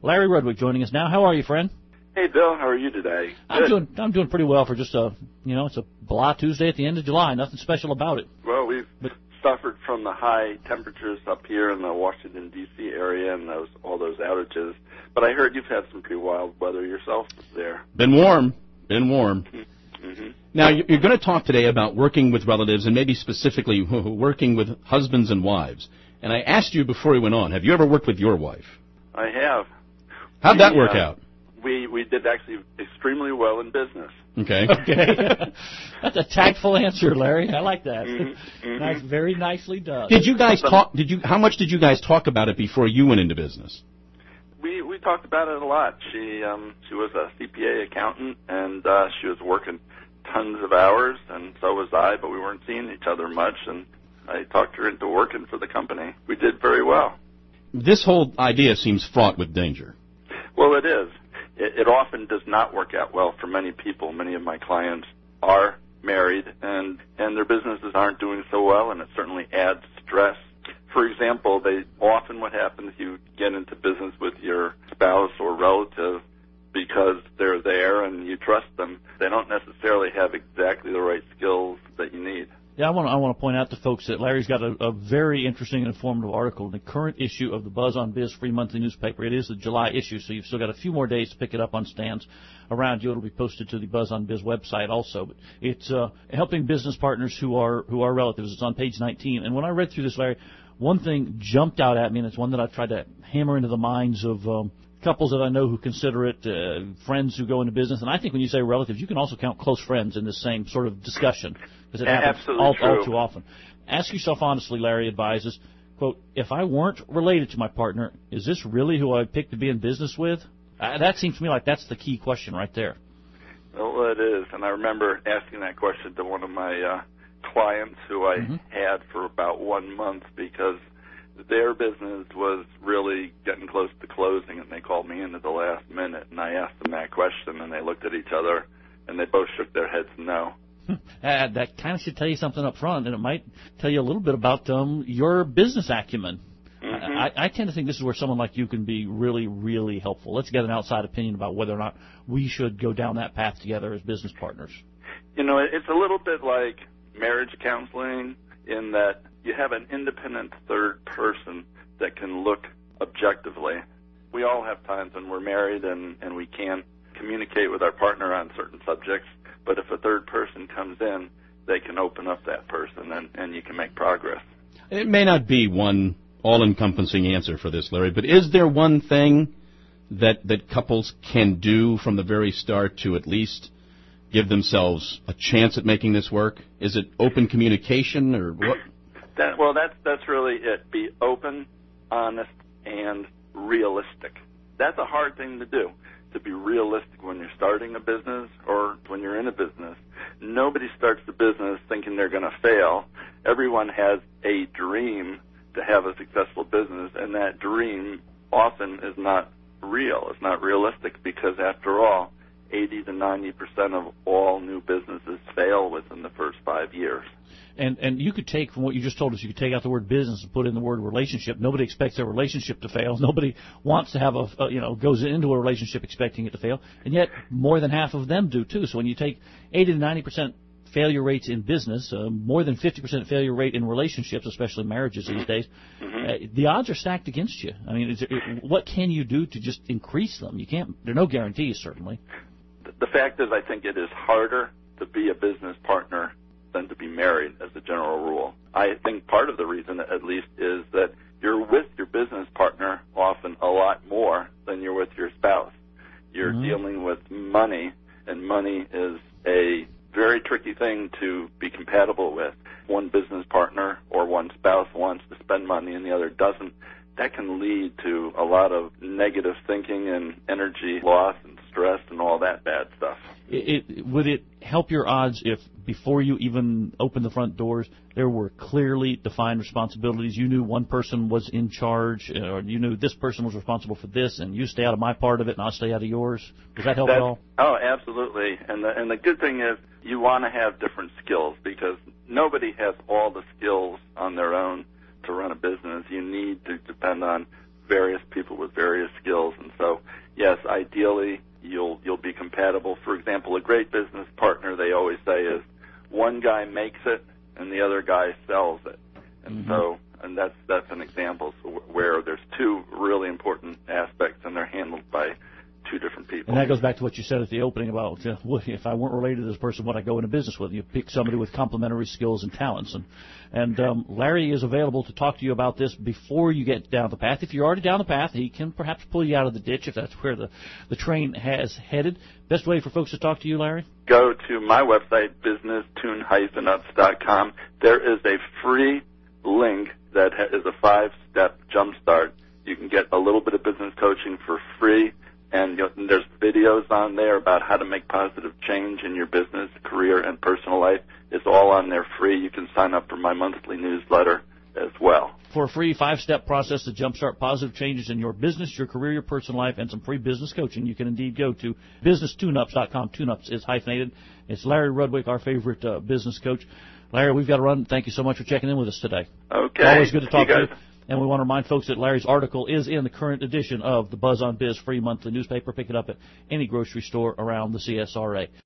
Larry Rudwick joining us now. How are you, friend? Hey, Bill. How are you today? I'm doing pretty well for just it's a blah Tuesday at the end of July. Nothing special about it. Well, we've suffered from the high temperatures up here in the Washington, D.C. area and all those outages. But I heard you've had some pretty wild weather yourself there. Been warm. Mm-hmm. Now, you're going to talk today about working with relatives and maybe specifically working with husbands and wives. And I asked you before we went on, have you ever worked with your wife? I have. How'd that work out? We did actually extremely well in business. Okay. That's a tactful answer, Larry. I like that. Mm-hmm. Nice, very nicely done. Did you guys talk? How much did you guys talk about it before you went into business? We talked about it a lot. She was a CPA accountant, and she was working tons of hours, and so was I, but we weren't seeing each other much, and I talked her into working for the company. We did very well. This whole idea seems fraught with danger. Well, it is. It often does not work out well for many people. Many of my clients are married, and their businesses aren't doing so well, and it certainly adds stress. For example, what happens, you get into business with your spouse or relative because they're there and you trust them. They don't necessarily have exactly the right skills that you need. Yeah, I want to point out to folks that Larry's got a very interesting and informative article in the current issue of the Buzz on Biz free monthly newspaper. It is the July issue, so you've still got a few more days to pick it up on stands around you. It'll be posted to the Buzz on Biz website also. But it's helping business partners who are relatives. It's on page 19. And when I read through this, Larry, one thing jumped out at me, and it's one that I've tried to hammer into the minds of couples that I know who consider it, friends who go into business. And I think when you say relatives, you can also count close friends in this same sort of discussion, because it happens all too often. Ask yourself honestly, Larry advises, quote, if I weren't related to my partner, is this really who I'd pick to be in business with? That seems to me like that's the key question right there. Well, it is. And I remember asking that question to one of my clients who I had for about 1 month because their business was really getting close to closing, and they called me in at the last minute, and I asked them that question, and they looked at each other, and they both shook their heads no. That kind of should tell you something up front, and it might tell you a little bit about your business acumen. I tend to think this is where someone like you can be really, really helpful. Let's get an outside opinion about whether or not we should go down that path together as business partners. You know, it's a little bit like marriage counseling in that you have an independent third person that can look objectively. We all have times when we're married and we can't communicate with our partner on certain subjects, but if a third person comes in, they can open up that person and you can make progress. It may not be one all-encompassing answer for this, Larry, but is there one thing that couples can do from the very start to at least give themselves a chance at making this work? Is it open communication or what? That's really it. Be open, honest, and realistic. That's a hard thing to do, to be realistic when you're starting a business or when you're in a business. Nobody starts the business thinking they're going to fail. Everyone has a dream to have a successful business, and that dream often is not real. It's not realistic because, after all, 80 to 90% of all new businesses fail within the first 5 years. And you could take, from what you just told us, you could take out the word business and put in the word relationship. Nobody expects their relationship to fail. Nobody wants to have goes into a relationship expecting it to fail. And yet, more than half of them do, too. So when you take 80 to 90% failure rates in business, more than 50% failure rate in relationships, especially marriages these days, the odds are stacked against you. I mean, what can you do to just increase them? You can't. There are no guarantees, certainly. The fact is, I think it is harder to be a business partner than to be married as a general rule. I think part of the reason, at least, is that you're with your business partner often a lot more than you're with your spouse. You're dealing with money, and money is a very tricky thing to be compatible with. One business partner or one spouse wants to spend money and the other doesn't. That can lead to a lot of negative thinking and energy loss and stress and all that bad stuff. Would it help your odds if, before you even opened the front doors, there were clearly defined responsibilities? You knew one person was in charge, or you knew this person was responsible for this, and you stay out of my part of it and I'll stay out of yours? Does that help at all? Oh, absolutely. And the good thing is you want to have different skills, because nobody has all the skills on their own to run a business. You need to depend on various people with various skills. And so, yes, ideally you'll be compatible. For example, a great business partner, they always say, is one guy makes it and the other guy sells it. And so, and that's an example where there's two really important aspects and they're handled by two different people. And that goes back to what you said at the opening about if I weren't related to this person, would I go into business with? You pick somebody with complementary skills and talents. And Larry is available to talk to you about this before you get down the path. If you're already down the path, he can perhaps pull you out of the ditch if that's where the train has headed. Best way for folks to talk to you, Larry? Go to my website, businesstune-ups.com. There is a free link that is a 5-step jumpstart. You can get a little bit of business coaching for free. And there's videos on there about how to make positive change in your business, career, and personal life. It's all on there free. You can sign up for my monthly newsletter as well. For a free 5-step process to jumpstart positive changes in your business, your career, your personal life, and some free business coaching, you can indeed go to businesstune-ups.com. Tune-ups is hyphenated. It's Larry Rudwick, our favorite business coach. Larry, we've got to run. Thank you so much for checking in with us today. Okay. It's always good to talk to you. And we want to remind folks that Larry's article is in the current edition of the Buzz on Biz free monthly newspaper. Pick it up at any grocery store around the CSRA.